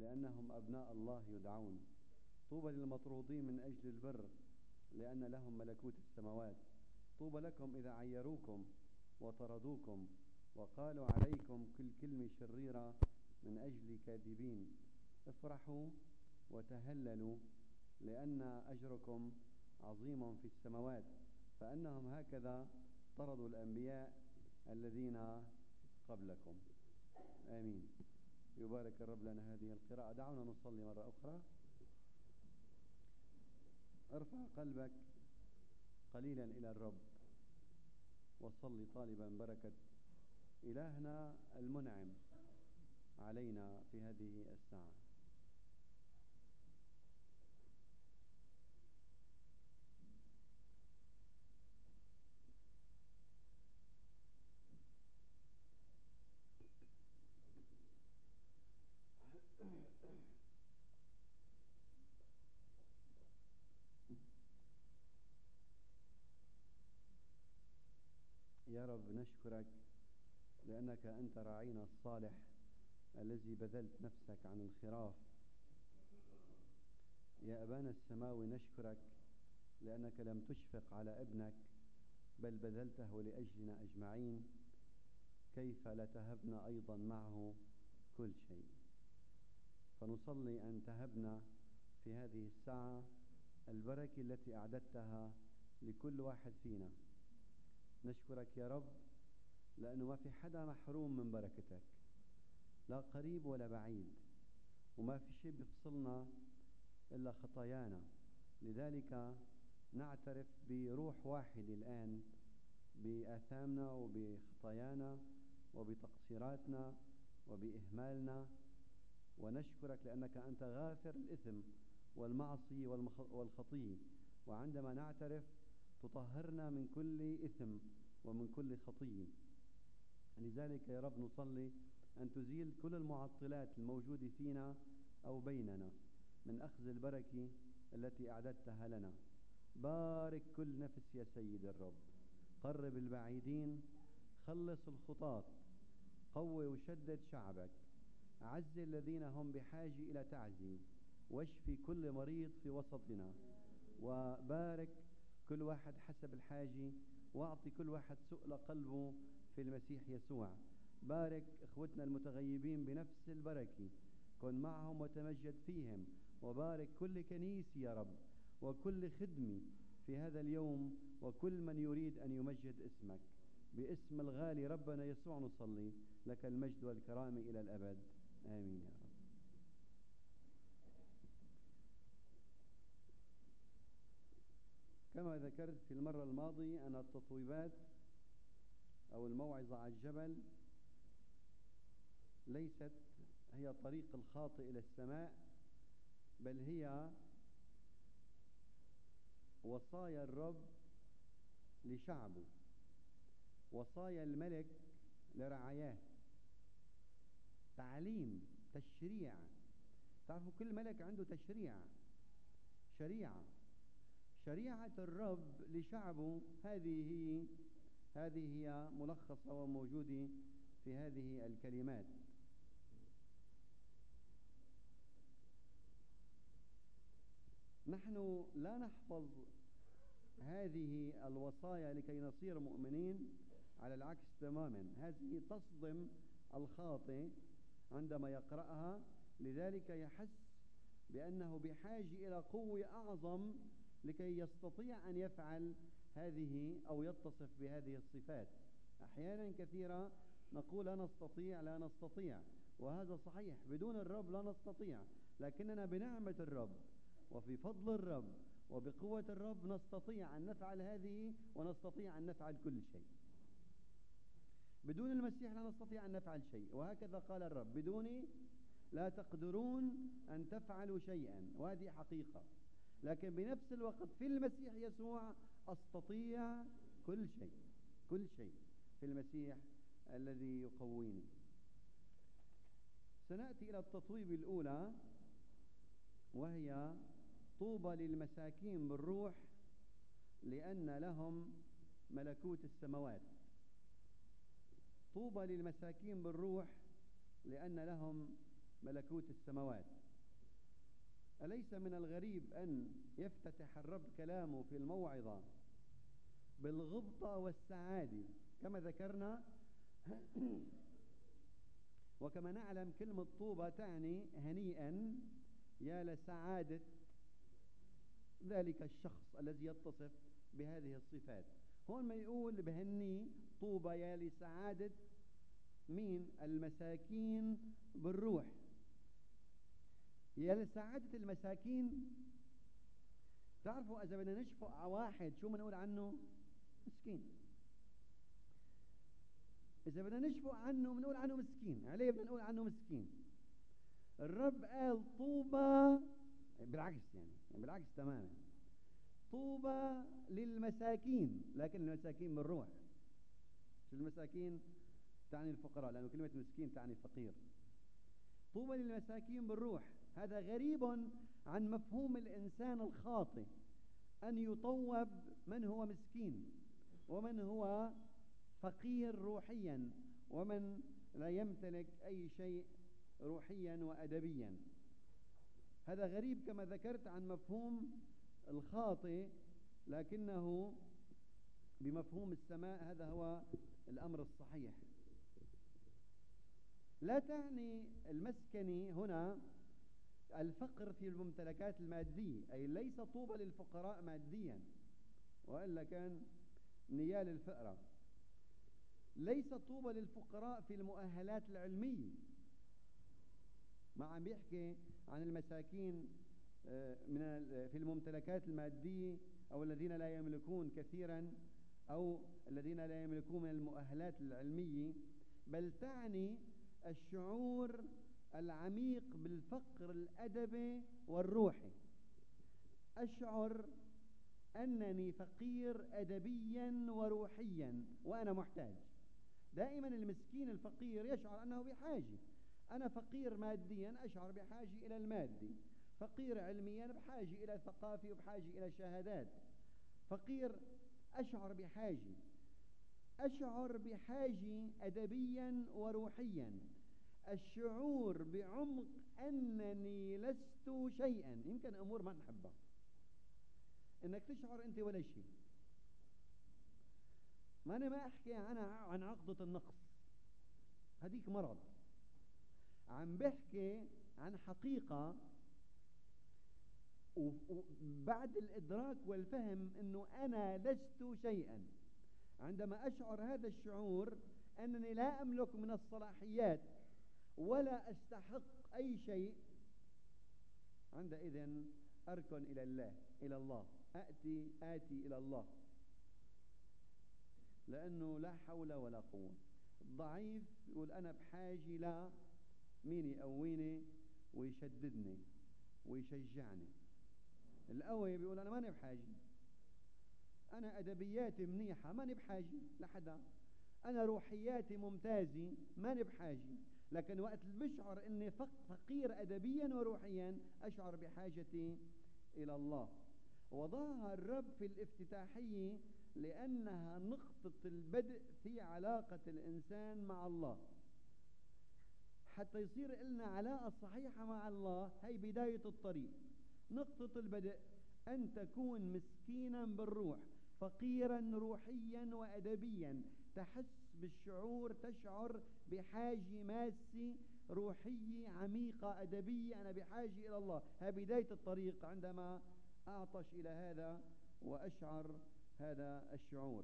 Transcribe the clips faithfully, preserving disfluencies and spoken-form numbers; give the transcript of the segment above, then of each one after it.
لأنهم أبناء الله يدعون. طوبى للمطرودين من أجل البر، لأن لهم ملكوت السماوات. طوبى لكم إذا عيروكم وطردوكم وقالوا عليكم كل كلمة شريرة من أجل كاذبين. افرحوا وتهللوا، لأن أجركم عظيم في السماوات، فأنهم هكذا طردوا الأنبياء الذين قبلكم. آمين. يبارك الرب لنا هذه القراءة. دعونا نصلي مرة أخرى. ارفع قلبك قليلا إلى الرب وصلي طالبا بركة إلهنا المنعم علينا في هذه الساعة. يا رب نشكرك لأنك أنت راعينا الصالح الذي بذلت نفسك عن الخراف. يا أبانا السماوي نشكرك لأنك لم تشفق على ابنك بل بذلته لأجلنا أجمعين، كيف لا تهبنا أيضا معه كل شيء. فنصلي أن تهبنا في هذه الساعة البركة التي أعددتها لكل واحد فينا. نشكرك يا رب لأنه ما في حدا محروم من بركتك، لا قريب ولا بعيد، وما في شيء بيفصلنا إلا خطايانا. لذلك نعترف بروح واحد الآن بآثامنا وبخطايانا وبتقصيراتنا وبإهمالنا، ونشكرك لأنك أنت غافر الإثم والمعصية والخطية، وعندما نعترف تطهرنا من كل إثم ومن كل خطية. لذلك يا رب نصلي أن تزيل كل المعطلات الموجودة فينا أو بيننا من أخذ البركة التي أعددتها لنا. بارك كل نفس يا سيد الرب، قرب البعيدين، خلص الخطاة، قوي وشدد شعبك، عز الذين هم بحاجة إلى تعزي، واشفي كل مريض في وسطنا، وبارك كل واحد حسب الحاجة، واعطي كل واحد سؤل قلبه في المسيح يسوع. بارك اخوتنا المتغيبين بنفس البركة، كن معهم وتمجد فيهم، وبارك كل كنيسة يا رب وكل خدمة في هذا اليوم وكل من يريد أن يمجد اسمك. باسم الغالي ربنا يسوع نصلي، لك المجد والكرامة إلى الأبد. آمين يا رب. كما ذكرت في المرة الماضية أن التطويبات أو الموعظة على الجبل ليست هي طريق الخاطئ إلى السماء، بل هي وصايا الرب لشعبه، وصايا الملك لرعاياه، تعليم، تشريع. تعرفوا كل ملك عنده تشريع، شريعة، شريعة الرب لشعبه. هذه هي هذه هي ملخصة وموجودة في هذه الكلمات. نحن لا نحفظ هذه الوصايا لكي نصير مؤمنين، على العكس تماما، هذه تصدم الخاطئ عندما يقرأها، لذلك يحس بأنه بحاجة إلى قوة أعظم لكي يستطيع أن يفعل هذه أو يتصف بهذه الصفات. أحيانا كثيرة نقول لا نستطيع لا نستطيع، وهذا صحيح، بدون الرب لا نستطيع، لكننا بنعمة الرب وفي فضل الرب وبقوة الرب نستطيع أن نفعل هذه، ونستطيع أن نفعل كل شيء. بدون المسيح لا نستطيع أن نفعل شيء، وهكذا قال الرب: بدوني لا تقدرون أن تفعلوا شيئا، وهذه حقيقة. لكن بنفس الوقت في المسيح يسوع أستطيع كل شيء، كل شيء في المسيح الذي يقويني. سنأتي إلى التطويب الأولى، وهي طوبى للمساكين بالروح لأن لهم ملكوت السماوات. طوبى للمساكين بالروح لأن لهم ملكوت السماوات. أليس من الغريب أن يفتتح الرب كلامه في الموعظة بالغبطة والسعادة كما ذكرنا؟ وكما نعلم كلمة طوبى تعني هنيئا، يا لسعادة ذلك الشخص الذي يتصف بهذه الصفات. هون ما يقول بهني طوبى يا لسعادة مين؟ المساكين بالروح. يا لسعادة المساكين. تعرفوا إذا بدنا نشفق على واحد شو بنقول عنه؟ مسكين. إذا بدنا نشفق عنه بنقول عنه مسكين. عليه بدنا نقول عنه مسكين. الرب قال طوبى، بالعكس يعني, يعني بالعكس تماما، طوبى للمساكين، لكن المساكين بالروح. شو المساكين؟ تعني الفقراء، لأنه كلمة مسكين تعني فقير. طوبى للمساكين بالروح. هذا غريب عن مفهوم الإنسان الخاطئ أن يطوب من هو مسكين ومن هو فقير روحيا ومن لا يمتلك أي شيء روحيا وأدبيا. هذا غريب كما ذكرت عن مفهوم الخاطئ، لكنه بمفهوم السماء هذا هو الأمر الصحيح. لا تعني المسكنة هنا الفقر في الممتلكات المادية، أي ليس طوبى للفقراء ماديا، وإلا كان نيال الفقرة. ليس طوبى للفقراء في المؤهلات العلمية، ما عم بيحكي عن المساكين من في الممتلكات المادية أو الذين لا يملكون كثيرا أو الذين لا يملكون من المؤهلات العلمية، بل تعني الشعور العميق بالفقر الأدبي والروحي. أشعر أنني فقير أدبيا وروحيا وأنا محتاج. دائما المسكين الفقير يشعر أنه بحاجة. أنا فقير ماديا أشعر بحاجة إلى المادي، فقير علميا بحاجة إلى ثقافة وبحاجة إلى شهادات، فقير أشعر بحاجة. أشعر بحاجة أدبيا وروحيا. الشعور بعمق أنني لست شيئا. يمكن أمور ما نحبها، إنك تشعر أنت ولا شيء. ما أنا ما أحكي أنا عن عقدة النقص، هذيك مرض. عم بحكي عن حقيقة، وبعد الإدراك والفهم أنه أنا لست شيئا. عندما أشعر هذا الشعور أنني لا أملك من الصلاحيات ولا أستحق أي شيء، عندئذ أركن إلى الله إلى الله أأتي آتي إلى الله، لأنه لا حول ولا قوة. الضعيف يقول أنا بحاجة لا مين يقويني ويشددني ويشجعني. القوي بيقول أنا ماني بحاجة، أنا أدبياتي منيحة ماني بحاجة لحدا، أنا روحياتي ممتازة ماني بحاجة. لكن وقت بشعر أني فقير أدبيا وروحيا أشعر بحاجتي إلى الله. وضعها الرب في الافتتاحية لأنها نقطة البدء في علاقة الإنسان مع الله. حتى يصير لنا علاقة صحيحة مع الله، هي بداية الطريق. نقطة البدء أن تكون مسكينا بالروح، فقيرا روحيا وأدبيا، تحس بالشعور، تشعر بحاجة ماسة روحية عميقة أدبية. أنا بحاجة إلى الله. هي بداية الطريق عندما أعطش إلى هذا وأشعر هذا الشعور.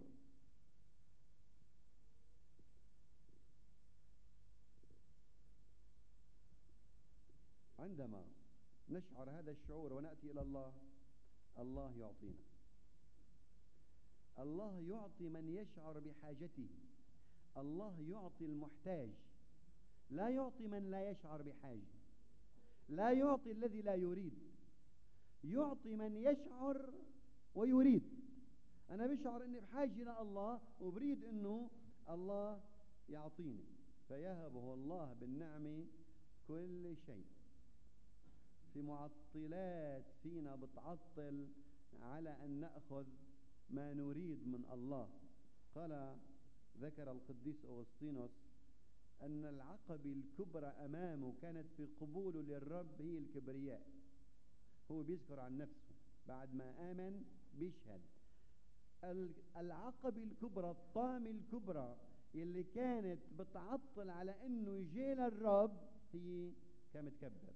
عندما نشعر هذا الشعور ونأتي إلى الله، الله يعطينا. الله يعطي من يشعر بحاجته. الله يعطي المحتاج، لا يعطي من لا يشعر بحاجة. لا يعطي الذي لا يريد، يعطي من يشعر ويريد. أنا بشعر أني بحاجة إلى الله وبريد أنه الله يعطيني، فيهبه الله بالنعمة كل شيء. في معطلات فينا بتعطل على أن نأخذ ما نريد من الله. قال ذكر القديس أغسطينوس أن العقبة الكبرى أمامه كانت في قبوله للرب هي الكبرياء. هو بيذكر عن نفسه بعد ما آمن بيشهد. العقبة الكبرى، الطامة الكبرى اللي كانت بتعطل على انه يجي للرب هي كمتكبر.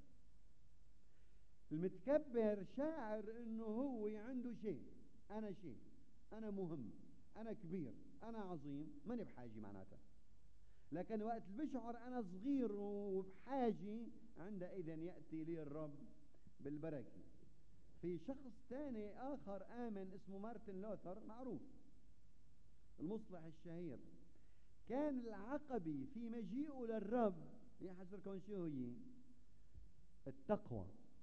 المتكبر شاعر انه هو عنده شيء، انا شيء، انا مهم، انا كبير، انا عظيم، ماني بحاجة معناتها. لكن وقت بشعر انا صغير وبحاجة، عندئذ يأتي لي الرب بالبركة. في شخص ثاني آخر آمن اسمه مارتن لوثر، معروف المصلح الشهير، كان العقبة في مجيئه للرب يحذركم شو هي؟ التقوى.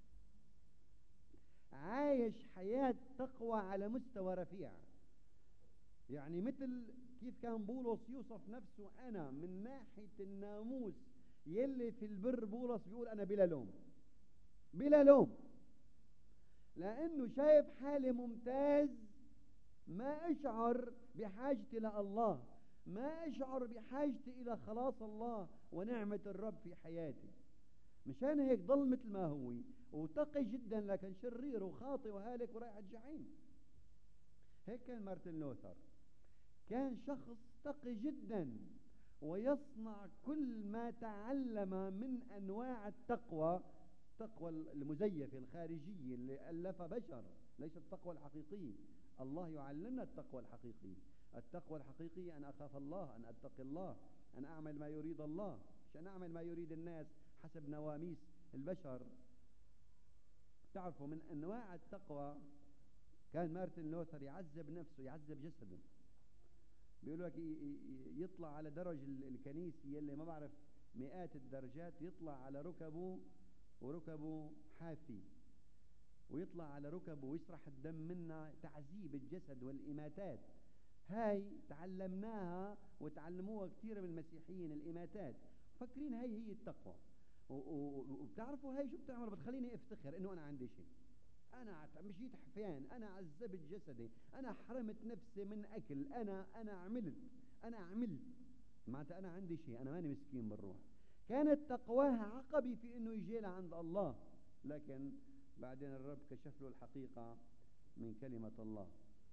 عايش حياة تقوى على مستوى رفيع. يعني مثل كيف كان بولس يوصف نفسه، أنا من ناحية الناموس يلي في البر بولس بيقول أنا بلا لوم، بلا لوم، لأنه شايف حالي ممتاز، ما أشعر بحاجتي إلى الله، ما أشعر بحاجتي إلى خلاص الله ونعمة الرب في حياتي. مشان هيك ضل مثل ما هو وتقي جدا، لكن شرير وخاطئ وهالك ورايح الجحيم. هيك كان مارتن لوثر، كان شخص تقي جدا ويصنع كل ما تعلم من أنواع التقوى، التقوى المزيفة الخارجية اللي ألفها بشر، ليس التقوى الحقيقية. الله يعلمنا التقوى الحقيقية. التقوى الحقيقية أن أخاف الله، أن أتقي الله، أن أعمل ما يريد الله، مش أن أعمل ما يريد الناس حسب نواميس البشر. تعرفوا من أنواع التقوى كان مارتن لوثر يعذب نفسه، يعذب جسده. بيقول لك يطلع على درج الكنيسي اللي ما بعرف مئات الدرجات، يطلع على ركبه وركبه حافي، ويطلع على ركبه ويسرح الدم منها، تعذيب الجسد والإماتات. هاي تعلمناها وتعلموها كثير من المسيحيين، الإماتات، فكرين هاي هي التقوى. وبتعرفوا هاي شو بتعمل؟ بتخليني افتخر انه انا عندي شيء، انا مشيت حفيان، انا عذبت جسدي، انا حرمت نفسي من اكل، انا انا عملت انا عملت معناتها انا عندي شيء، انا ماني مسكين بالروح. كانت تقواها عقبي في انه يجي لها عند الله، لكن بعدين الرب كشف له الحقيقة من كلمة الله.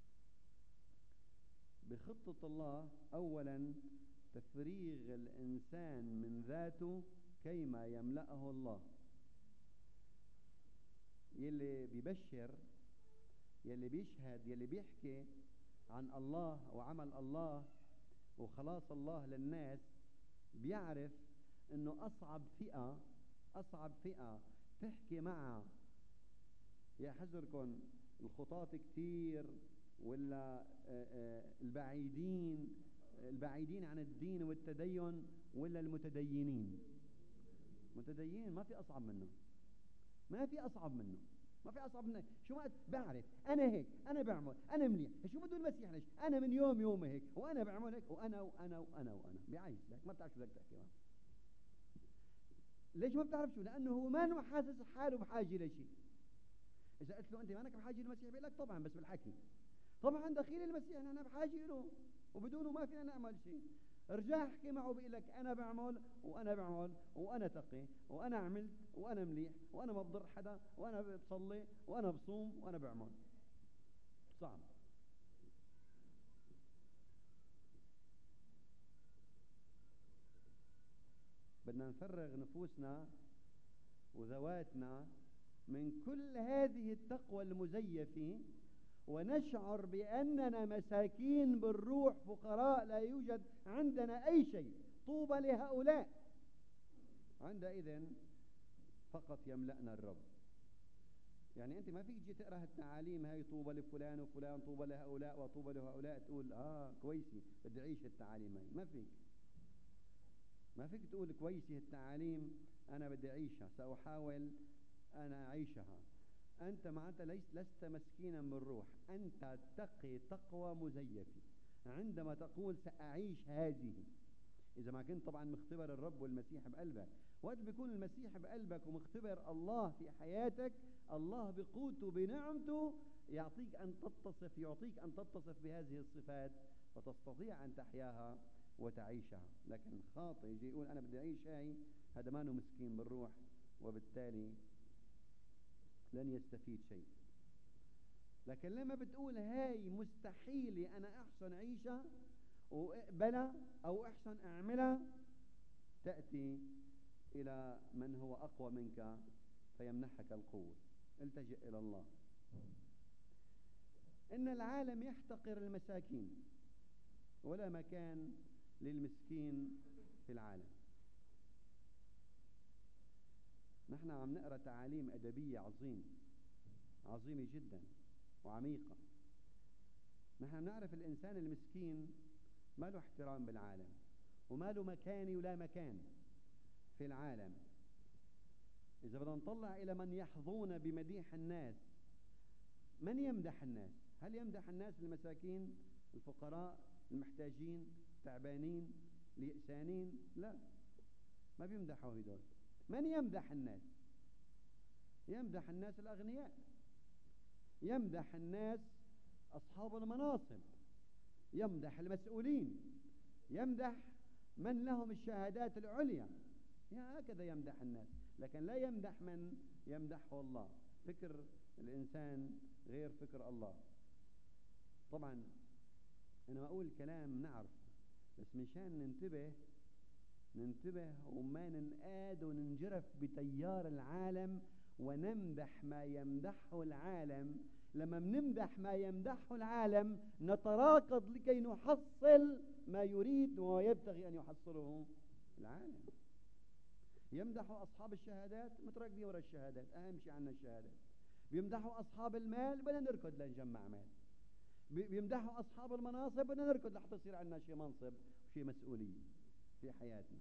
بخطة الله أولا تفريغ الإنسان من ذاته كيما يملأه الله. يلي بيبشر، يلي بيشهد، يلي بيحكي عن الله وعمل الله وخلاص الله للناس، بيعرف انه اصعب فئة، اصعب فئة تحكي معها، يا حذركن الخطاة كتير ولا البعيدين، البعيدين عن الدين والتدين ولا المتدينين. متدينين ما في اصعب منه، ما في اصعب منه، ما في اصعب منه. شو ما بعرف انا هيك، انا بعمل، انا مليح، شو بده المسيح؟ ليش انا من يوم يوم هيك وانا بعمل هيك وانا وانا وانا وانا بعيش لك ما بتعرف شو بدك تحكي. ليش ما بتعرف شو؟ لانه هو ما حاسس حاله بحاجه لشيء. اذا قلت له انت مانك بحاجه للمسيح بيقول لك طبعا بس بالحكي. طبعا دخيل المسيح نحن بحاجه له وبدونه ما فينا نعمل شيء. ارجع احكي معه بيقول لك انا بعمل وانا بعمل وانا تقي وانا عملت وانا مليح وانا ما بضر حدا وانا بصلي وانا بصوم وانا بعمل. صعب. بدنا نفرغ نفوسنا وذواتنا من كل هذه التقوى المزيفة، ونشعر بأننا مساكين بالروح، فقراء، لا يوجد عندنا أي شيء. طوبى لهؤلاء. عندئذ فقط يملأنا الرب. يعني أنت ما فيك تجي تقرأ التعاليم هاي، طوبى لفلان وفلان، طوبى لهؤلاء وطوبى لهؤلاء، تقول آه كويسة بدي أعيش التعاليم هاي. ما فيك، ما فيك تقول كويسة التعاليم أنا بدي أعيشها، سأحاول أنا أعيشها. أنت معناتها لست مسكينا بالروح، أنت تقي تقوى مزيفة عندما تقول سأعيش هذه. إذا ما كنت طبعا مختبر الرب والمسيح بقلبك. وقت بيكون المسيح بقلبك ومختبر الله في حياتك، الله بقوته بنعمته يعطيك أن تتصف يعطيك أن تتصف بهذه الصفات فتستطيع أن تحياها وتعيشها. لكن خاطئ يجي يقول أنا بدي أعيش هاي، هذا ما مسكين بالروح، وبالتالي لن يستفيد شيء. لكن لما بتقول هاي مستحيلة أنا أحسن عيشة وأقبلها أو أحسن أعملها، تأتي إلى من هو أقوى منك فيمنحك القوة. التجئ إلى الله. إن العالم يحتقر المساكين ولا مكان للمسكين في العالم. نحن عم نقرأ تعاليم أدبية عظيمة عظيمة جدا وعميقة. نحن نعرف الإنسان المسكين ما له احترام بالعالم وما له مكاني ولا مكان في العالم. إذا بدنا نطلع إلى من يحظون بمديح الناس، من يمدح الناس؟ هل يمدح الناس المساكين الفقراء المحتاجين تعبانين اليأسانين؟ لا، ما بيمدحوا هدول. من يمدح الناس؟ يمدح الناس الأغنياء، يمدح الناس أصحاب المناصب، يمدح المسؤولين، يمدح من لهم الشهادات العليا، هكذا يمدح الناس. لكن لا يمدح من يمدحه الله. فكر الإنسان غير فكر الله. طبعا أنا ما أقول كلام نعرف، بس مشان ننتبه ننتبه وما ننقاد وننجرف بتيار العالم ونمدح ما يمدحه العالم. لما بنمدح ما يمدحه العالم نتراكض لكي نحصل ما يريد ويبتغي أن يحصله العالم. يمدحوا أصحاب الشهادات، متراكدين وراء الشهادات، أهم شيء عنا الشهادات. بيمدحوا أصحاب المال، بدنا نركض لنجمع مال. بيمدحوا أصحاب المناصب، بدنا نركض لحتى يصير عنا شيء منصب وشيء مسؤولية في حياتنا.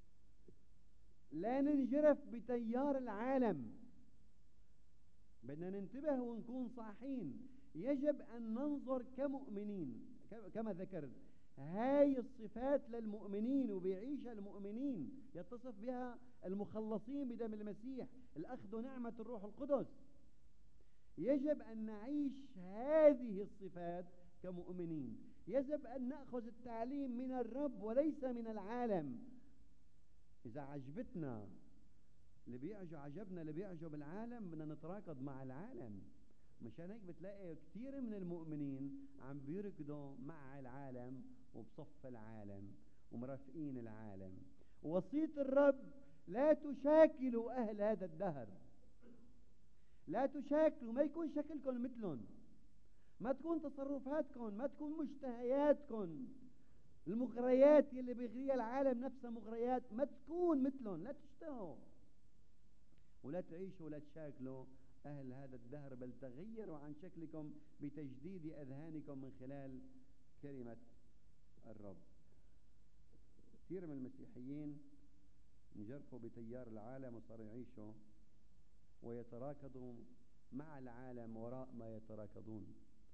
لا ننجرف بتيار العالم، بدنا ننتبه ونكون صاحين. يجب أن ننظر كمؤمنين كما ذكرت. هاي الصفات للمؤمنين وبيعيشها المؤمنين، يتصف بها المخلصين بدم المسيح، الأخذ نعمة الروح القدس. يجب أن نعيش هذه الصفات كمؤمنين. يجب أن نأخذ التعليم من الرب وليس من العالم. إذا عجبتنا اللي بيعجب عجبنا اللي بيعجب العالم، بدنا نتراكض مع العالم. مشان هيك بتلاقي كثير من المؤمنين عم بيركضوا مع العالم وبصف العالم ومرافقين العالم. وصية الرب لا تشاكلوا أهل هذا الدهر، لا تشاكلوا، ما يكون شكلكم مثلهم، ما تكون تصرفاتكم، ما تكون مشتهياتكم، المغريات اللي بيغريها العالم نفسها مغريات، ما تكون مثلهم، لا تشتهوا ولا تعيشوا ولا تشاكلوا أهل هذا الدهر، بل تغيروا عن شكلكم بتجديد أذهانكم من خلال كلمة الرب. كثير من المسيحيين انجرفوا بتيار العالم وصاروا يعيشوا ويتراكضوا مع العالم وراء ما يتراكضون.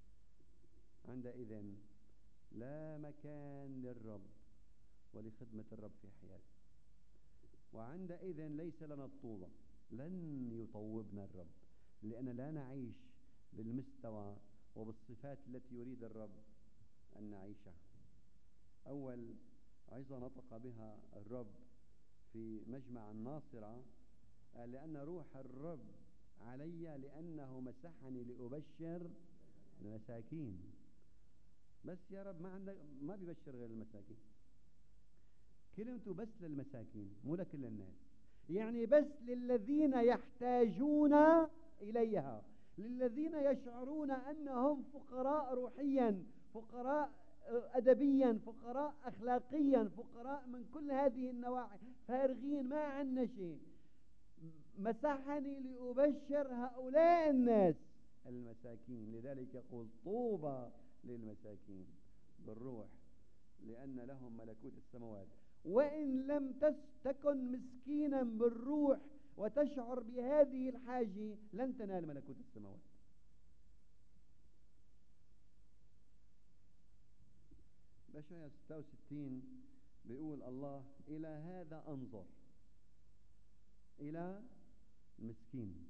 عندئذ لا مكان للرب ولخدمة الرب في حياتنا، وعندئذ ليس لنا الطوبة، لن يطوبنا الرب، لأن لا نعيش بالمستوى وبالصفات التي يريد الرب أن نعيشها. أول عظة نطق بها الرب في مجمع الناصرة قال: لأن روح الرب علي لأنه مسحني لأبشر المساكين. بس يا رب ما عندك، ما بيبشر غير المساكين. كلمته بس للمساكين مو لكل الناس، يعني بس للذين يحتاجون إليها، للذين يشعرون أنهم فقراء روحيا، فقراء أدبيا، فقراء أخلاقيا، فقراء من كل هذه النواحي، فارغين ما عندنا شيء. مسحني لأبشر هؤلاء الناس المساكين. لذلك يقول: طوبى للمساكين بالروح لأن لهم ملكوت السماوات. وإن لم تكن مسكينا بالروح وتشعر بهذه الحاجة لن تنال ملكوت السماوات. بأشعياء ستة وستين بيقول الله: إلى هذا أنظر، إلى المسكين،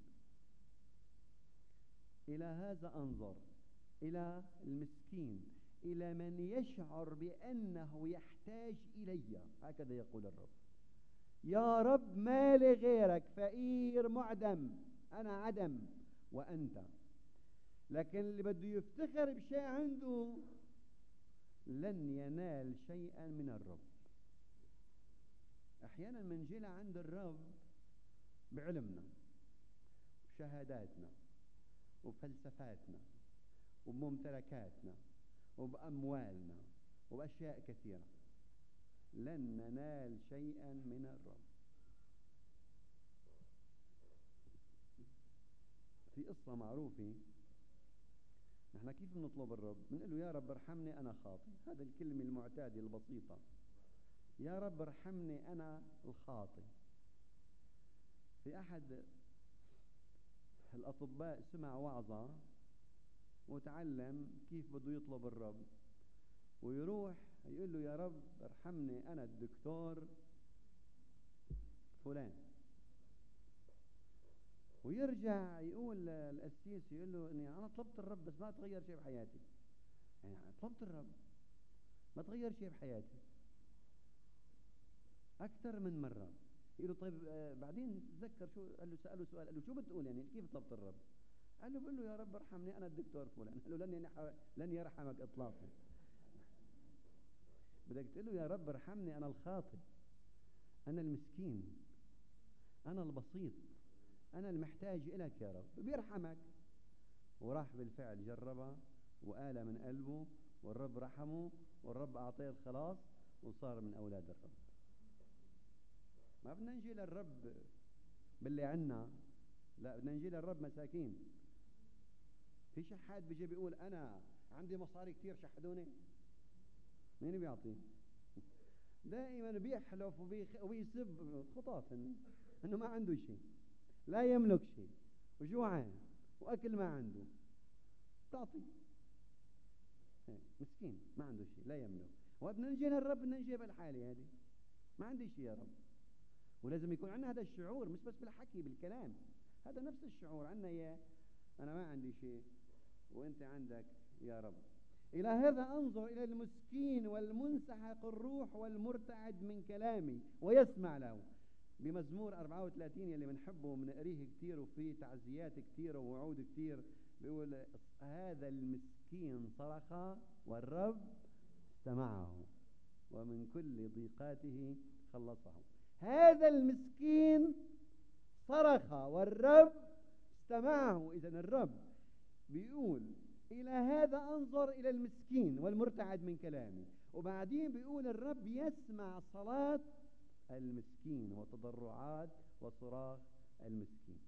إلى هذا أنظر، إلى المسكين، إلى من يشعر بأنه يحتاج إلي. هكذا يقول الرب: يا رب ما لي غيرك، فقير معدم، أنا عدم وأنت. لكن اللي بده يفتخر بشيء عنده لن ينال شيئا من الرب. أحيانا منجي عند الرب بعلمنا وشهاداتنا وفلسفاتنا وبممتلكاتنا وبأموالنا وبأشياء كثيرة، لن ننال شيئا من الرب. في قصة معروفة، نحن كيف بنطلب الرب؟ بنقول له يا رب ارحمني أنا خاطئ، هذا الكلمة المعتادة البسيطة، يا رب ارحمني أنا الخاطئ. في أحد الأطباء سمع وعظة وتعلم كيف بده يطلب الرب، ويروح يقول له يا رب ارحمني أنا الدكتور فلان، ويرجع يقول القسيس يقول له إني أنا طلبت الرب بس ما تغير شيء بحياتي. يعني طلبت الرب ما تغير شيء بحياتي أكثر من مرة. يقول له طيب آه بعدين تذكر شو قال له، سأله سؤال قال له شو بتقول يعني كيف طلبت الرب؟ قال له بقول له يا رب ارحمني أنا الدكتور فلان. قال له لن لن يرحمك إطلاقا. بدك تقول له يا رب ارحمني أنا الخاطئ، أنا المسكين، أنا البسيط، أنا المحتاج إليك يا رب، بيرحمك. وراح بالفعل جربها وآل من قلبه، والرب رحمه، والرب أعطيه الخلاص، وصار من أولاد الرب. ما بدنا نجي للرب باللي عنا، لا بدنا نجي للرب مساكين. في شحات بيجي بيقول أنا عندي مصاري كتير شحدوني، مين بيعطي؟ دائما بيحلف وبيسب خطاف إنه إنه ما عنده شيء، لا يملك شيء، وجوعان وأكل ما عنده، تعطي مسكين ما عنده شيء لا يملك. وبدنا نجي للرب بدنا نجي بالحالة هذه، ما عندي شيء يا رب. ولازم يكون عندنا هذا الشعور، مش بس بالحكي بالكلام، هذا نفس الشعور عندنا إياه، أنا ما عندي شيء وأنت عندك يا رب. إلى هذا أنظر إلى المسكين والمنسحق الروح والمرتعد من كلامي ويسمع له. بمزمور أربعة وثلاثين يلي بنحبه وبنقريه كتير وفيه تعزيات كتير ووعود كتير، بيقول هذا المسكين صرخ والرب استمعه ومن كل ضيقاته خلصه. هذا المسكين صرخ والرب استمعه. إذن الرب بيقول إلى هذا أنظر إلى المسكين والمرتعد من كلامي، وبعدين بيقول الرب يسمع صلاة المسكين وتضرعات وصراخ المسكين.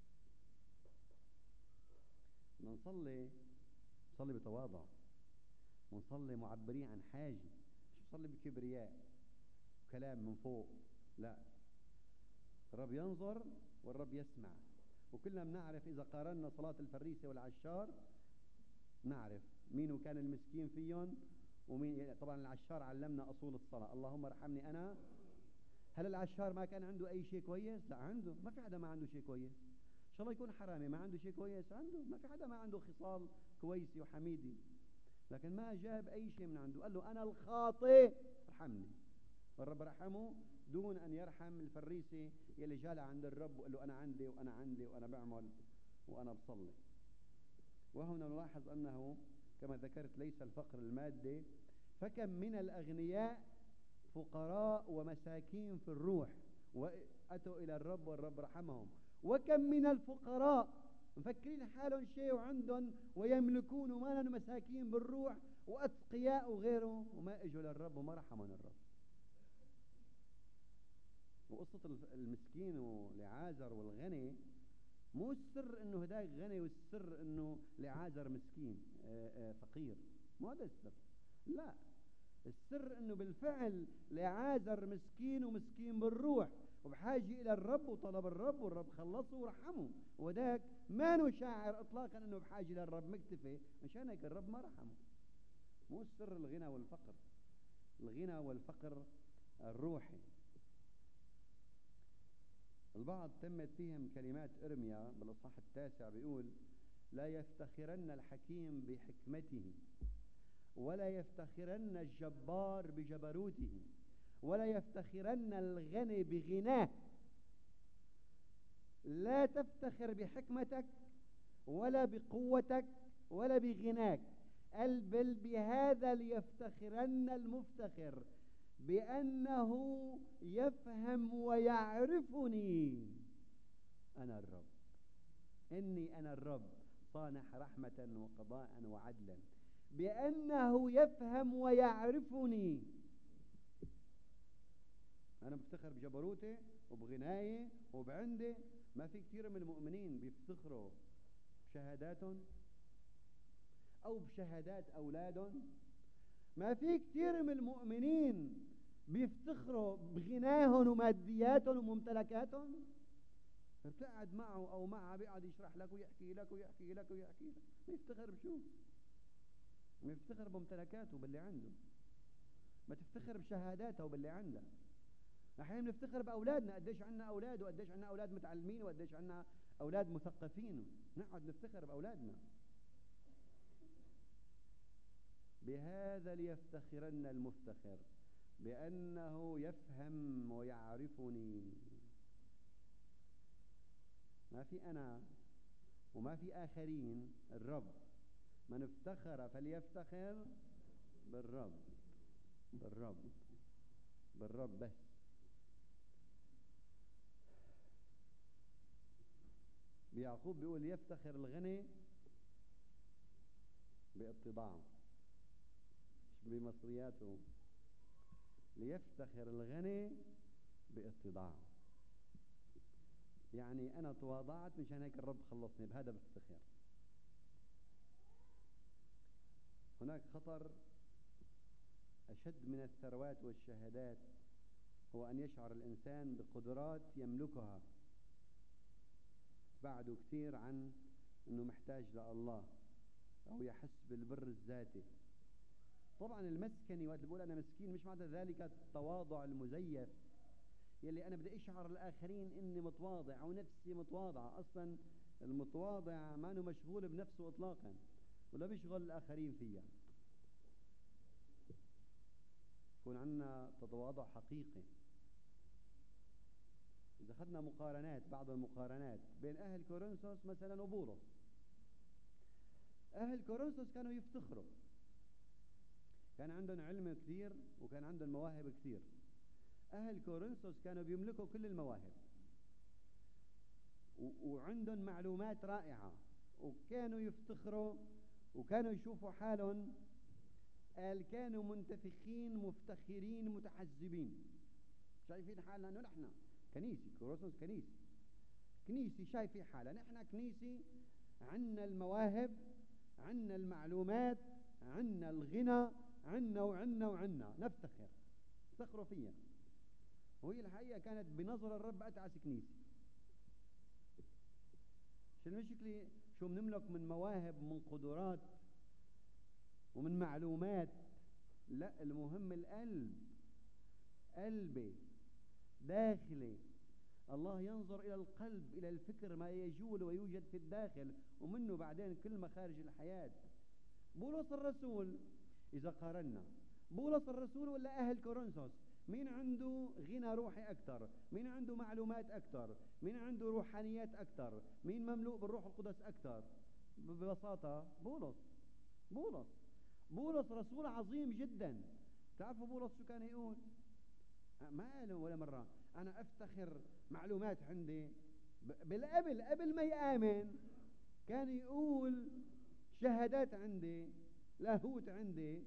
نصلي نصلي بتواضع، ونصلي معبرين عن حاجة، مش نصلي بكبرياء كلام من فوق، لا. الرب ينظر والرب يسمع. وكلنا بنعرف إذا قارنا صلاة الفريسة والعشار نعرف مين كان المسكين فيهم ومين. طبعا العشار علمنا أصول الصلاة، اللهم ارحمني أنا. هل العشار ما كان عنده أي شيء كويس؟ لا عنده، ما في حدا ما عنده شيء كويس. إن شاء الله يكون حرامي ما عنده شيء كويس، عنده، ما في حدا ما عنده خصال كويسة وحميدة، لكن ما جاب أي شيء من عنده. قال له أنا الخاطئ ارحمني، والرب رحمه دون أن يرحم الفريسي يلي جال عند الرب وقال له أنا عندي وأنا عندي وأنا بعمل وأنا بصلي. وهنا نلاحظ أنه كما ذكرت ليس الفقر المادي، فكم من الأغنياء فقراء ومساكين في الروح وأتوا إلى الرب والرب رحمهم، وكم من الفقراء مفكرين حالهم شيء وعندهم ويملكون وما لهم مساكين بالروح وأتقياء وغيره وما اجوا للرب وما رحمهم الرب. وقصة المسكين ولعازر والغني مو السر انه هداك غني والسر انه لعازر مسكين آآ آآ فقير، مو هذا السر، لا. السر انه بالفعل لعازر مسكين ومسكين بالروح وبحاجة الى الرب وطلب الرب والرب خلصه ورحمه، وذاك ما نشاعر اطلاقا انه بحاجة الى الرب، مكتفي، مشان هيك الرب ما رحمه. مو السر الغنى والفقر، الغنى والفقر الروحي. البعض تمت فيهم كلمات إرميا بالإصحاح التاسع، بيقول لا يفتخرن الحكيم بحكمته، ولا يفتخرن الجبار بجبروته، ولا يفتخرن الغني بغناه. لا تفتخر بحكمتك ولا بقوتك ولا بغناك، قال بل بهذا ليفتخرن المفتخر بأنه يفهم ويعرفني أنا الرب، إني أنا الرب صانع رحمة وقضاء وعدلا، بأنه يفهم ويعرفني. أنا بفتخر بجبروتي وبغناية وبعندي. ما في كثير من المؤمنين بيفتخروا بشهاداتهم أو بشهادات أولادهم. ما في كثير من المؤمنين بيفتخروا بغناهم ومادياتهم وممتلكاتهم. بتقعد معه أو معها بيقعد يشرح لك ويحكي لك ويحكي لك ويحكي لك، ما يفتخر بشو؟ ما يفتخر بممتلكاته باللي عنده، ما تفتخر بشهاداته وباللي عنده. أحيانا نفتخر بأولادنا، قديش عنا أولاد وقديش عنا أولاد متعلمين وقديش عنا أولاد مثقفين، نقعد نفتخر بأولادنا. بهذا ليفتخرن المفتخر بأنه يفهم ويعرفني. ما في أنا وما في آخرين، الرب. من افتخر فليفتخر بالرب، بالرب بالرب بس. بيعقوب بيقول يفتخر الغني باتضاعه، بمصرياته ليفتخر الغني باتضاعه. يعني أنا تواضعت مشان هيك الرب خلصني، بهذا بفتخر. هناك خطر أشد من الثروات والشهادات، هو أن يشعر الإنسان بقدرات يملكها بعده كثير عن أنه محتاج لله، أو يحس بالبر الذاتي. طبعا المسكني وقت بقول أنا مسكين مش معنى ذلك التواضع المزيف يلي أنا بدي أشعر الآخرين إني متواضع أو نفسي متواضعة. أصلا المتواضع ما أنه مشغول بنفسه إطلاقا ولا بيشغل الآخرين فيها. يكون عندنا تواضع حقيقي. إذا أخذنا مقارنات، بعض المقارنات بين أهل كورنثوس مثلا وبولس، أهل كورنثوس كانوا يفتخروا، كان عندهم علم كثير وكان عندهم مواهب كثير. أهل كورنثوس كانوا بيملكوا كل المواهب وعندهم معلومات رائعة، وكانوا يفتخروا وكانوا يشوفوا حالهم، قال كانوا منتفخين مفتخرين متحزبين، شايفين حالنا انه نحن كنيسة كورنثوس، كنيسة كنيسة شايفين حالها نحن كنيسة، عنا المواهب، عنا المعلومات، عنا الغنى، عنا وعنا وعنا، نفتخر افتخروا فيها. وهي الحقيقة كانت بنظر الرب أتعس كنيسة. شو المشكلة؟ شو بنملك من مواهب، من قدرات ومن معلومات؟ لا، المهم القلب، قلبي داخلي. الله ينظر إلى القلب، إلى الفكر، ما يجول ويوجد في الداخل، ومنه بعدين كل مخارج الحياة. بولس الرسول إذا قارنا بولس الرسول ولا أهل كورنثوس، مين عنده غنى روحي أكثر؟ مين عنده معلومات أكثر؟ مين عنده روحانيات أكثر؟ مين مملوء بالروح القدس أكثر؟ ببساطة بولس. بولس بولس رسول عظيم جدا. تعرفوا بولس شو كان يقول؟ ما قال ولا مرة أنا أفتخر معلومات عندي. بالقبل قبل ما يآمن كان يقول شهادات عندي، لاهوت عندي،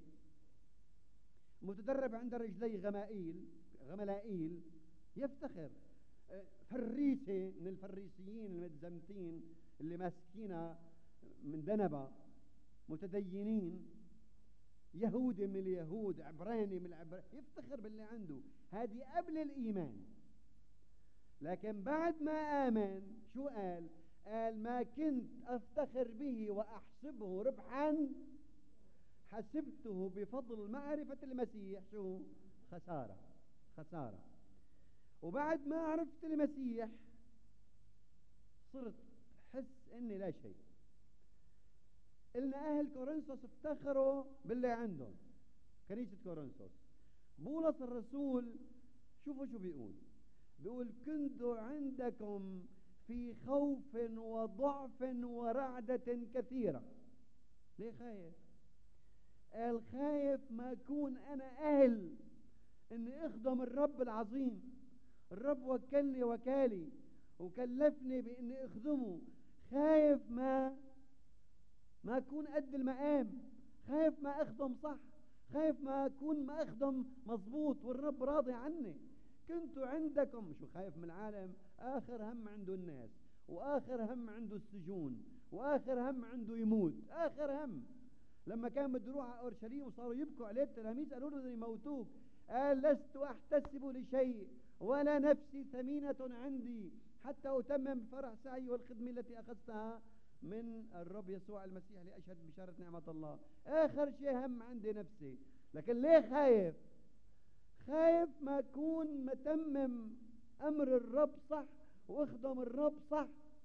متدرب عند رجلي غمائيل غملائيل، يفتخر. فريسي من الفريسيين المتزمتين اللي ماسكينها من دنبة، متدينين، يهودي من اليهود، عبراني من العبراني، يفتخر باللي عنده. هذه قبل الإيمان. لكن بعد ما آمن شو قال؟ قال ما كنت أفتخر به وأحسبه ربحا حسبته بفضل معرفة المسيح شو؟ خسارة. خسارة. وبعد ما عرفت المسيح صرت حس اني لا شيء. قلنا اهل كورنثوس افتخروا باللي عندهم، كنيسة كورنثوس. بولس الرسول شوفوا شو بيقول، بيقول كنت عندكم في خوف وضعف ورعدة كثيرة. ليه خايف؟ قال خايف ما أكون أنا أهل إني أخدم الرب العظيم. الرب وكلني وكالي وكلفني بإني أخدمه. خايف ما ما أكون قد المقام، خايف ما أخدم صح، خايف ما أكون ما أخدم مظبوط والرب راضي عني. كنت عندكم، شو خايف من العالم؟ آخر هم عنده الناس، وآخر هم عنده السجون، وآخر هم عنده يموت. آخر هم لما كان بده يروح على أورشليم وصاروا يبكوا عليه التلاميذ قالوا له بدهم يموتوك، قال لست أحتسب لشيء ولا نفسي ثمينة عندي حتى أتمم فرح سعي والخدمة التي أخذتها من الرب يسوع المسيح لأشهد بشارة نعمة الله. آخر شيء هم عندي نفسي. لكن ليه خايف؟ خايف ما أكون متمم أمر الرب صح وأخدم الرب صح.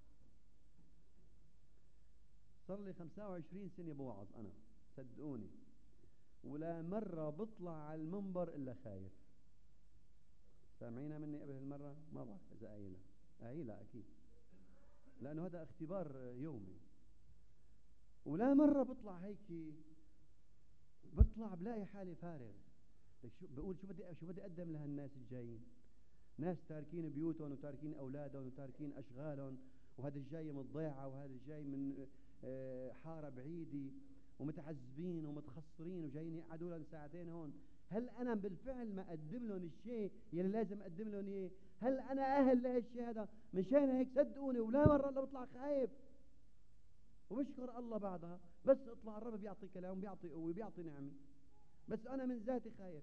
صار لي خمسة وعشرين سنة بوعظ أنا، صدقوني، ولا مرة بطلع على المنبر إلا خايف. سامعينها مني قبل المرة؟ ما بعرف إذا قايلها، قايلها أكيد، لأنه هذا اختبار يومي. ولا مرة بطلع هيك، بطلع بلاقي حالي فارغ. شو بقول؟ شو بدي شو بدي أقدم لهالناس الجايين؟ ناس تاركين بيوتهم وتاركين أولادهم وتاركين أشغالهم، وهذا الجاي من الضيعة وهذا الجاي من حارة بعيدة ومتعذبين ومتخسرين وجايين يقعدوا لهم ساعتين هون. هل أنا بالفعل ما أقدم لهم الشيء يلي لازم أقدم لهم إياه؟ هل أنا أهل لهالشيء هذا؟ مشان هيك صدقوني ولا مرة إلا بطلع خايف، وبشكر الله بعدها. بس اطلع الرب بيعطي كلام، بيعطي قوة، بيعطي نعمة، بس أنا من ذاتي خايف.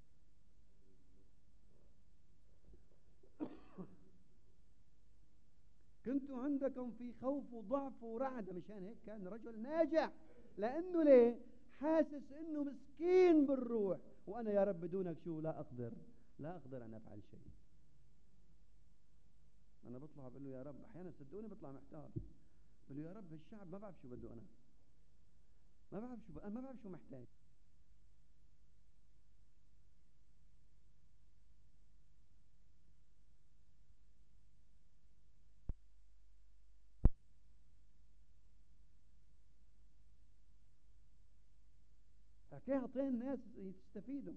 كنت عندكم في خوف وضعف ورعدة. مشان هيك كان رجل ناجح، لأنه ليه؟ حاسس إنه مسكين بالروح، وأنا يا رب بدونك شو لا أقدر لا أقدر أن أفعل شيء. أنا بطلع بقول له يا رب، أحيانا صدقوني بطلع محتار، بقول له يا رب الشعب ما بعرف شو بده، أنا ما بعرف شو أنا ما بعرف شو محتاج. حكي أعطيه الناس يستفيدوا،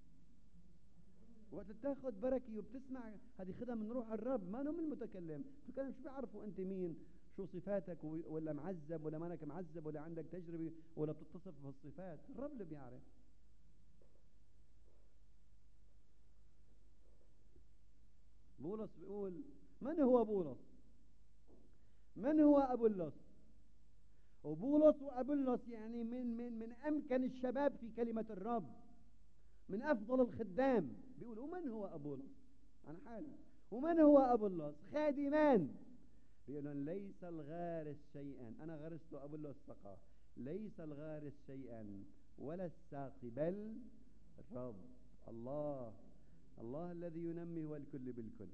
وقت تاخذ بركة وبتسمع هذه خدها من روح الرب، ما نوم المتكلم. المتكلم شو بيعرفوا أنت مين، شو صفاتك، ولا معذب ولا مانك معذب، ولا عندك تجربة ولا بتتصف بالصفات. الرب اللي بيعرف. بولس بيقول من هو بولس؟ من هو أبولس؟ وبولس وأبولس يعني من من من أمكن الشباب في كلمة الرب، من أفضل الخدام. بيقول ومن هو أبولس؟ عن حاله. ومن هو أبولس؟ خادمان. بيقولون ليس الغارس شيئا، أنا غرست أبولس سقى، ليس الغارس شيئا ولا الساقي بل الرب الله، الله الذي ينمي هو الكل بالكل.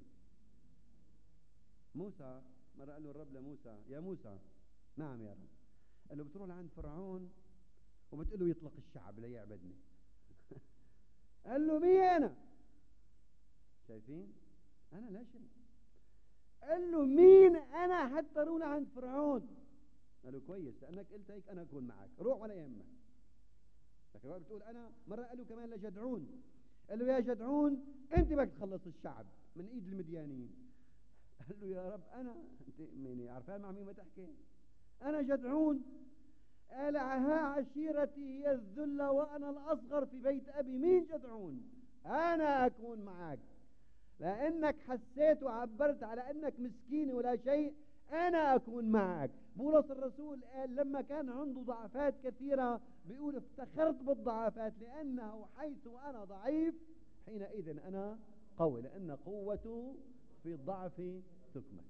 موسى مرة قال له الرب لموسى يا موسى، نعم يا رب، قال له بتروح لعند فرعون وبتقول له يطلق الشعب ليعبدني. قال له مين أنا؟ شايفين؟ أنا لا شيء. قال له مين أنا حتى روح لعند فرعون؟ قال له كويس، لأنك قلت هيك أنا أكون معك، روح ولا يهمك. لكن وقت بتقول أنا، مرة قال له كمان لجدعون، قال له يا جدعون أنت بدك تخلص الشعب من إيد المديانين. قال له يا رب أنا، أنت مين عرفان مع مين ما تحكي؟ أنا جدعون. قال ها عشيرتي هي الذلة وأنا الأصغر في بيت أبي. مين جدعون؟ أنا أكون معك، لأنك حسيت وعبرت على أنك مسكين ولا شيء، أنا أكون معك. بولس الرسول قال لما كان عنده ضعفات كثيرة بيقول افتخرت بالضعفات، لأنه حيث أنا ضعيف حينئذ أنا قوي، لأن قوته في الضعف تكمل.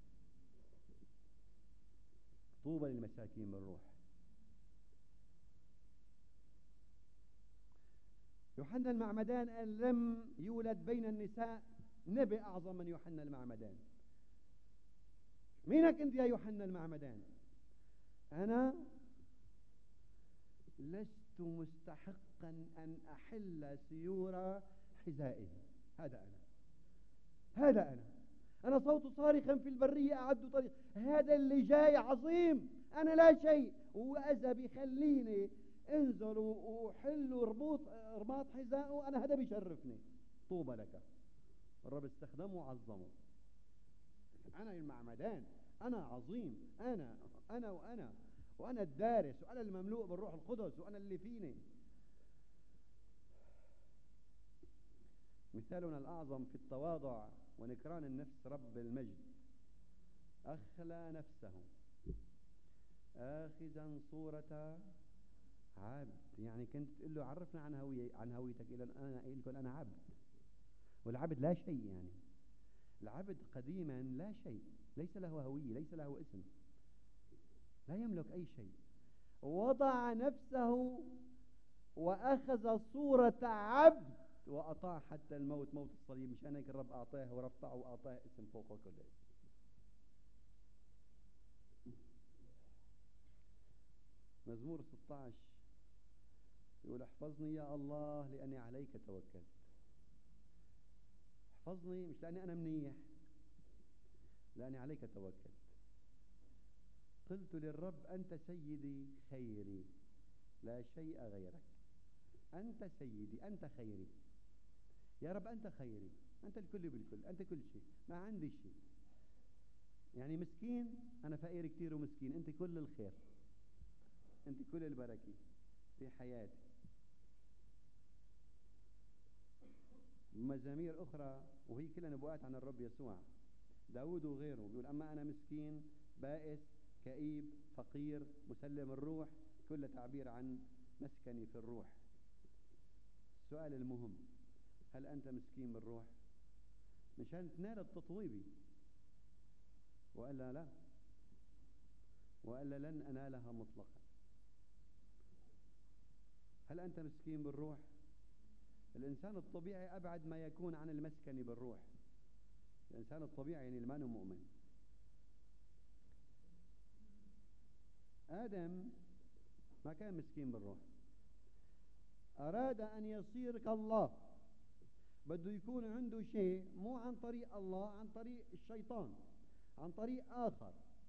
طوبى للمساكين بالروح. يوحنا المعمدان قال لم يولد بين النساء نبي أعظم من يوحنا المعمدان. مينك أنت يا يوحنا المعمدان؟ أنا لست مستحقا أن أحل سيور حذائه. هذا أنا، هذا أنا. أنا صوت صارخا في البرية أعد طريق. هذا اللي جاي عظيم، أنا لا شيء. وإذا بيخليني انزل وحل ربوط رباط حذائه، أنا هذا بيشرفني. طوبى لك. الرب استخدمه وعظمه. أنا المعمدان، أنا عظيم، أنا أنا وأنا وأنا الدارس، وأنا المملوء بالروح القدس، وأنا اللي فيني. مثالنا الأعظم في التواضع ونكران النفس رب المجد أخلى نفسه آخذا صورة عبد. يعني كنت تقول له عرفنا عن هوية عن هويتك، إلى أنا قلت أنا عبد. والعبد لا شيء، يعني العبد قديما لا شيء، ليس له هوية، ليس له اسم، لا يملك أي شيء. وضع نفسه وأخذ صورة عبد وأطاع حتى الموت، موت الصليب. مشان هيك الرب أعطاه ورفعه وأعطاه اسم فوق كل اسم. مزمور ستة عشر يقول احفظني يا الله لأني عليك توكلت. احفظني مش لأني أنا منيح، لأني عليك توكلت. قلت للرب أنت سيدي خيري، لا شيء غيرك. أنت سيدي، أنت خيري يا رب، أنت خيري، أنت الكل بالكل، أنت كل شيء، ما عندي شيء. يعني مسكين، أنا فقير كتير ومسكين، أنت كل الخير، أنت كل البركة في حياتي. مزامير أخرى وهي كلها نبوءات عن الرب يسوع. داود وغيره بيقول أما أنا مسكين بائس كئيب فقير مسلم الروح، كل تعبير عن مسكني في الروح. السؤال المهم، هل أنت مسكين بالروح مشان تنال التطويبي؟ وإلا لا، وإلا لن أنالها مطلقا. هل أنت مسكين بالروح؟ الإنسان الطبيعي أبعد ما يكون عن المسكن بالروح. الإنسان الطبيعي يعني المانو مؤمن. آدم ما كان مسكين بالروح، أراد أن يصير كالله، بده يكون عنده شيء مو عن طريق الله، عن طريق الشيطان، عن طريق آخر.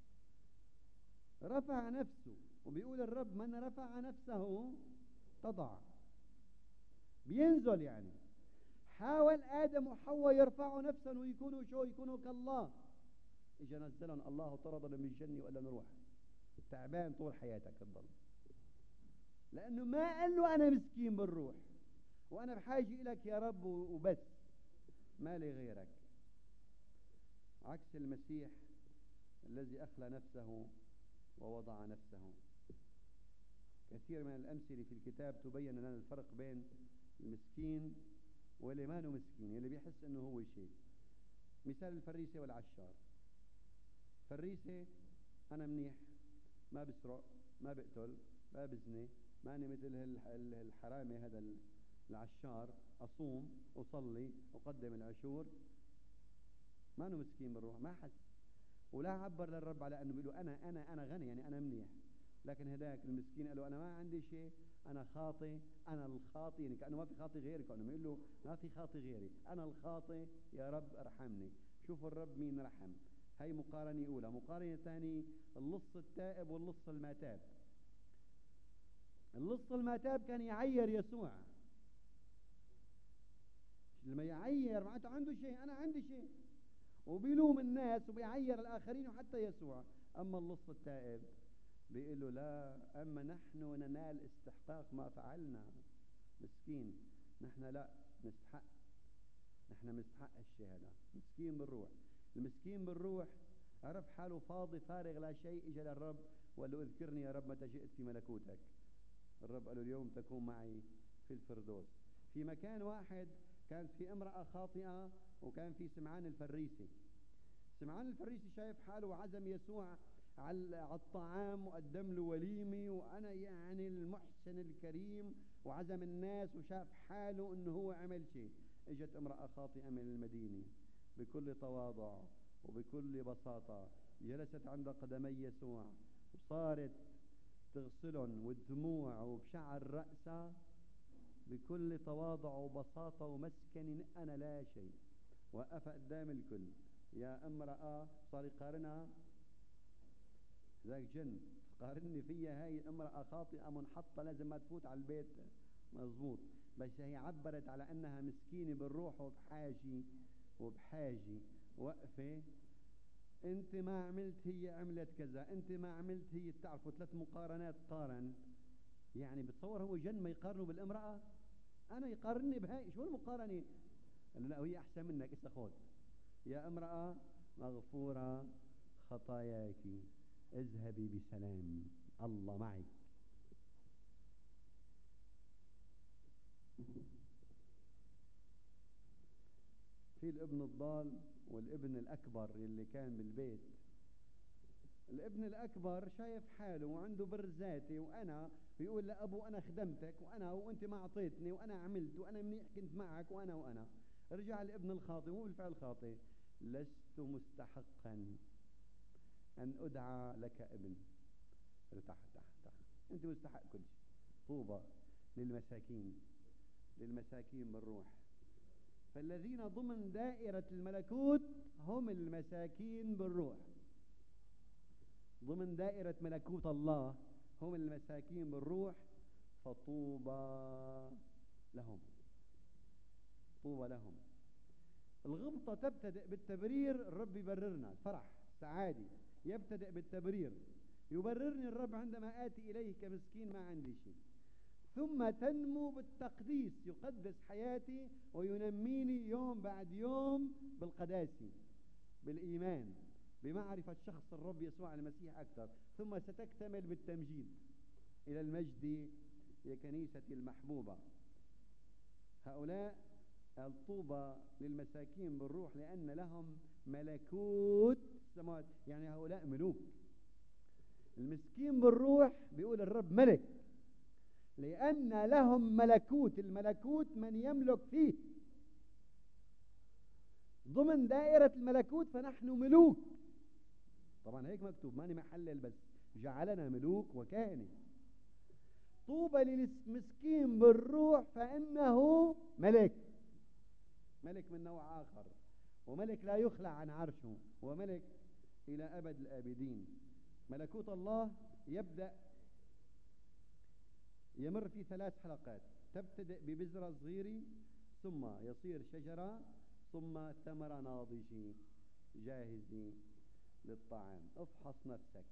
رفع نفسه، وبيقول الرب من رفع نفسه تضع. بينزل يعني. حاول آدم وحواء يرفعوا نفسهم ويكونوا شو، يكونوا كالله. إجا نزلهم الله وطردهم من الجنة وقال له نروح، تعبان طول حياتك تضل، لأنه ما قال له أنا مسكين بالروح وأنا بحاجة إليك يا رب وبس، ما لي غيرك. عكس المسيح الذي أخلى نفسه ووضع نفسه. كثير من الأمثلة في الكتاب تبين لنا الفرق بين المسكين واللي ما هو مسكين، اللي بيحس انه هو شيء. مثال الفريسة والعشار. فريسة انا منيح، ما بسرق، ما بقتل، ما بزني، ماني مثل الحرامي هذا العشار، اصوم اصلي اقدم العشور. ما هو مسكين بالروح، ما حس ولا عبر للرب على انه بيقول انا انا انا غني، يعني انا منيح. لكن هداك المسكين قال له انا ما عندي شيء، انا خاطي، انا الخاطي، يعني كانه ما في خاطي غيري، كانه بيقول له ما في خاطي غيري، انا الخاطي يا رب ارحمني. شوفوا الرب مين رحم. هي مقارنه اولى. مقارنه ثانيه، اللص التائب واللص الماتاب. اللص الماتاب كان يعير يسوع، لما يعير معناته عنده شيء، انا عندي شيء، وبيلوم الناس وبيعير الاخرين وحتى يسوع. اما اللص التائب بيقول له لا، أما نحن ننال استحقاق ما فعلنا. مسكين، نحن لا نستحق، نحن نستحق الشيء هذا. مسكين بالروح. المسكين بالروح عرف حاله فاضي فارغ لا شيء، اجى للرب وقال له اذكرني يا رب متى جئت في ملكوتك. الرب قال له اليوم تكون معي في الفردوس. في مكان واحد كانت في امرأة خاطئة، وكان في سمعان الفريسي. سمعان الفريسي شايف حاله وعزم يسوع على الطعام وقدم له وليمة، وأنا يعني المحسن الكريم، وعزم الناس وشاف حاله أنه هو عمل شيء. اجت امرأة خاطئة من المدينة بكل تواضع وبكل بساطة، جلست عند قدمي يسوع وصارت تغسلهم والدموع وبشعر رأسها بكل تواضع وبساطة ومسكن، أنا لا شيء. وقف قدام الكل يا امرأة، صار يقارنها ذاك جن، قارني فيها هاي امرأة خاطئة منحطة لازم ما تفوت على البيت. مظبوط، بس هي عبرت على انها مسكينة بالروح وبحاجة وبحاجة وقفة. انت ما عملت، هي عملت كذا، انت ما عملت، هي بتعرفوا ثلاث مقارنات قارن. يعني بتصور هو جن ما يقارنه بالامرأة؟ انا يقارني بهاي، شو المقارنة؟ لا هي احسن منك، اسا خذ يا امرأة مغفورة خطاياك، اذهبي بسلام، الله معك. في الابن الضال والابن الأكبر اللي كان بالبيت. الابن الأكبر شايف حاله وعنده بر ذاتي، وأنا بيقول لأبو أنا خدمتك وأنا وأنت ما أعطيتني وأنا عملت وأنا منيح كنت معك وأنا وأنا. رجع الابن الخاطئ، هو بالفعل خاطئ. لست مستحقا أن أدعى لك ابن. تحت تحت تحت، أنت مستحق كل شيء. طوبى للمساكين، للمساكين بالروح، فالذين ضمن دائرة الملكوت هم المساكين بالروح. ضمن دائرة ملكوت الله هم المساكين بالروح، فطوبى لهم، طوبى لهم. الغبطة تبتدئ بالتبرير، الرب يبررنا، الفرح السعادة يبتدئ بالتبرير. يبررني الرب عندما آتي إليه كمسكين ما عندي شيء، ثم تنمو بالتقديس، يقدس حياتي وينميني يوم بعد يوم بالقداسة، بالإيمان، بمعرفة شخص الرب يسوع المسيح أكثر، ثم ستكتمل بالتمجيد إلى المجد يا كنيستي المحبوبة. هؤلاء الطوبى للمساكين بالروح لأن لهم ملكوت السماوات، يعني هؤلاء ملوك. المسكين بالروح بيقول الرب ملك، لأن لهم ملكوت. الملكوت من يملك فيه، ضمن دائرة الملكوت فنحن ملوك. طبعا هيك مكتوب، ماني محلل، بس جعلنا ملوك وكهنة. طوبى للمسكين بالروح فإنه ملك، ملك من نوع آخر، وملك لا يخلع عن عرشه، وملك إلى أبد الآبدين. ملكوت الله يبدأ يمر في ثلاث حلقات، تبتدئ ببذرة صغيرة، ثم يصير شجرة، ثم ثمرة ناضجة جاهزة للطعام. افحص نفسك،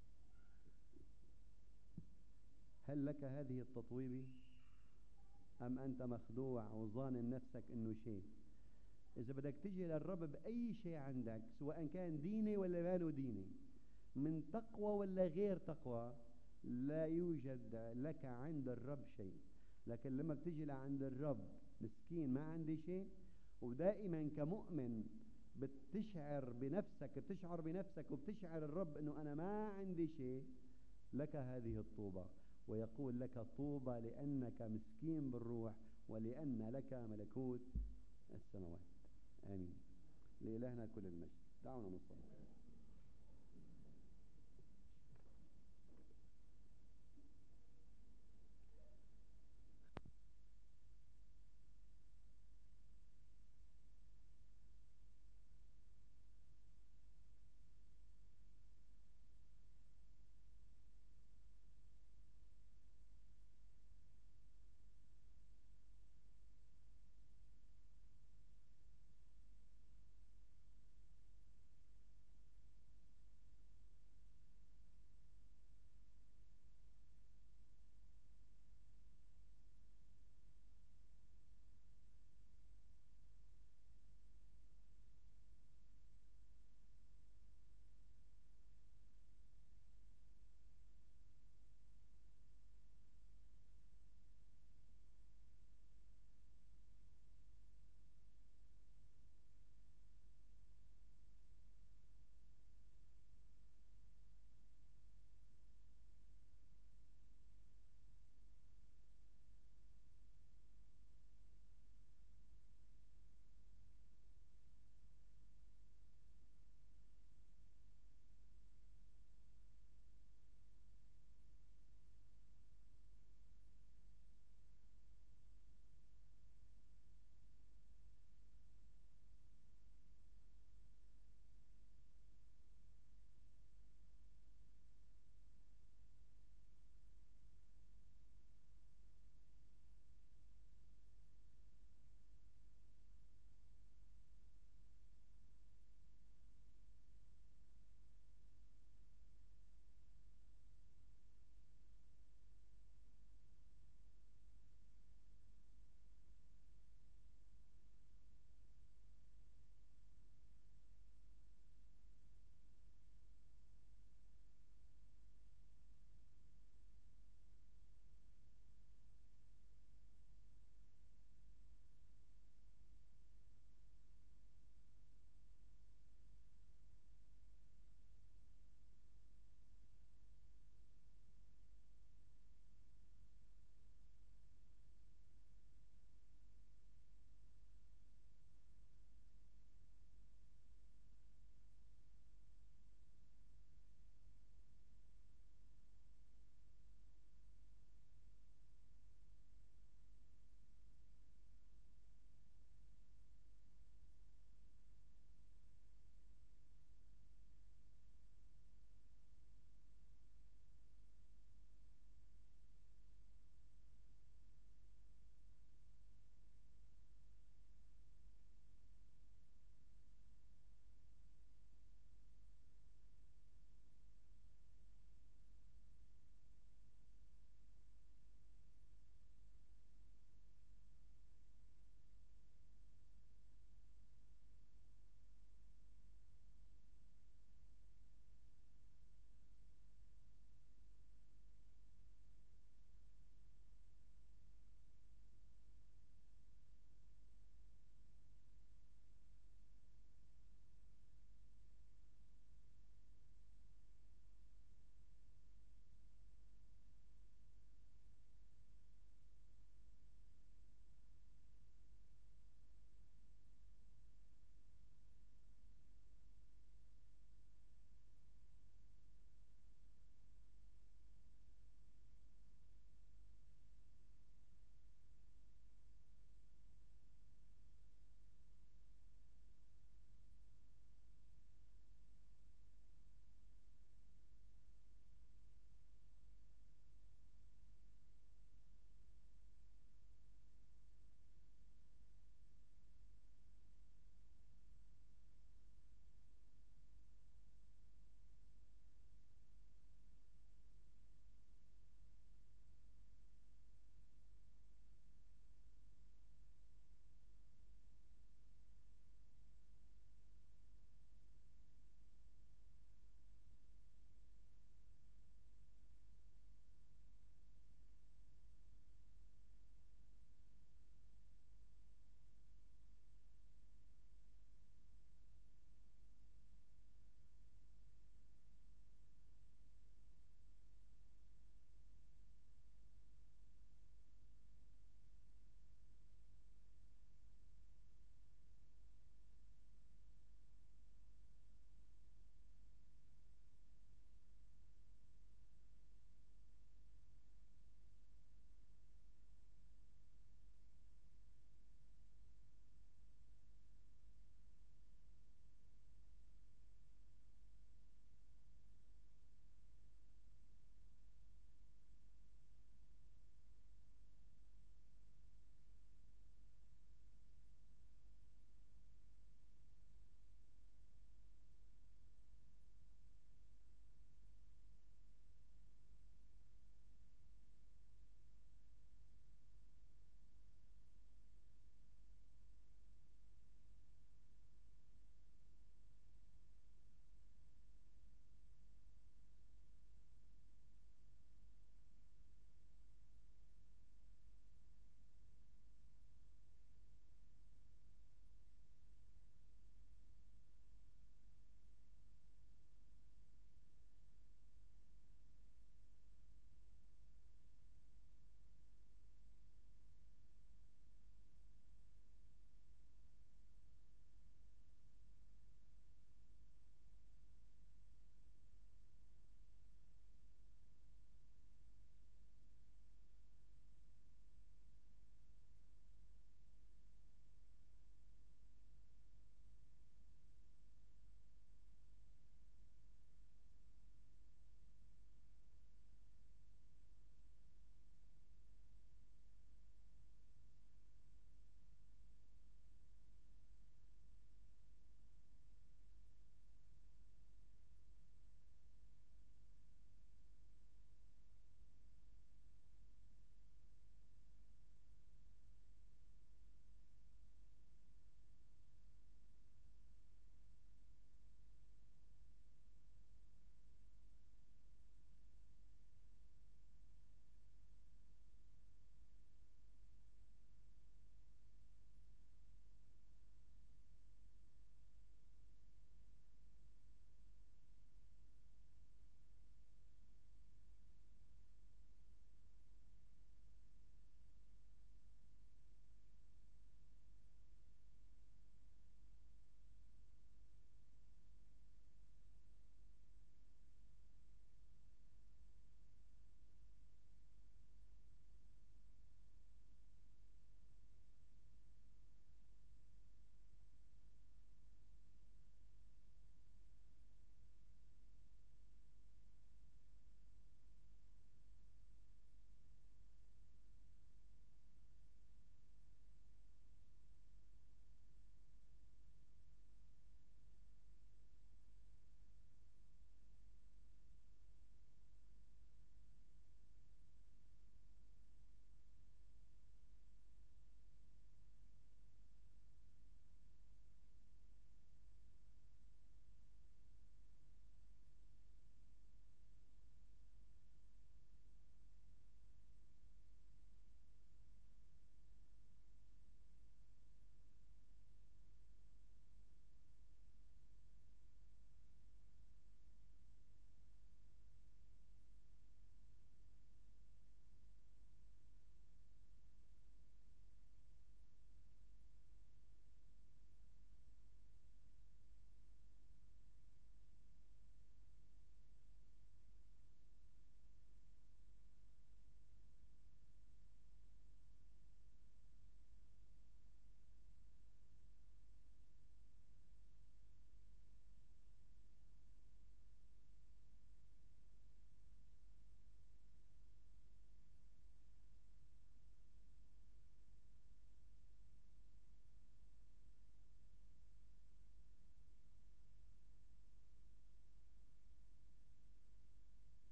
هل لك هذه التطويبة أم أنت مخدوع وظانن نفسك إنه شيء؟ إذا بدك تجي للرب بأي شيء عندك، سواء كان ديني ولا ماله ديني، من تقوى ولا غير تقوى، لا يوجد لك عند الرب شيء. لكن لما بتجي لعند الرب مسكين ما عندي شيء، ودائما كمؤمن بتشعر بنفسك بتشعر بنفسك وبتشعر الرب انه انا ما عندي شيء، لك هذه الطوبة، ويقول لك طوبى لأنك مسكين بالروح ولأن لك ملكوت السماوات. آمين. لإلهنا كل المجد. دعونا نصلي.